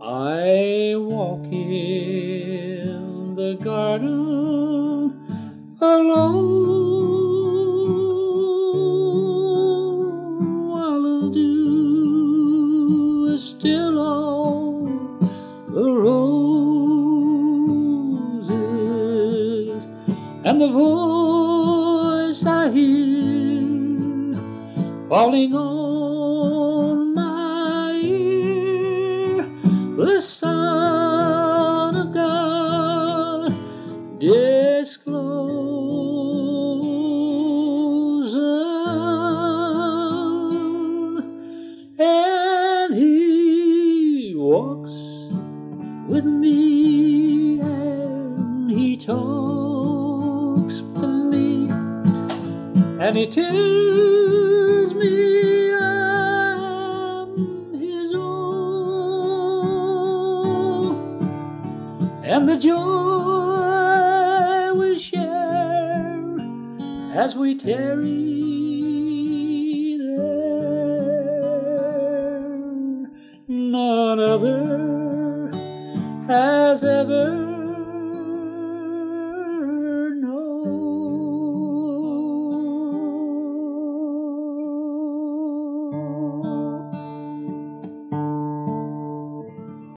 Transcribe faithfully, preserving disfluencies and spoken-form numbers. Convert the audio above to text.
I walk in the garden alone while the dew is still on the roses, and the voice I hear falling on my ear, the Son of God discloses, and He walks with me, and He talks with me, and He tells me I'm His own, and the joy we share as we tarry there, none other has ever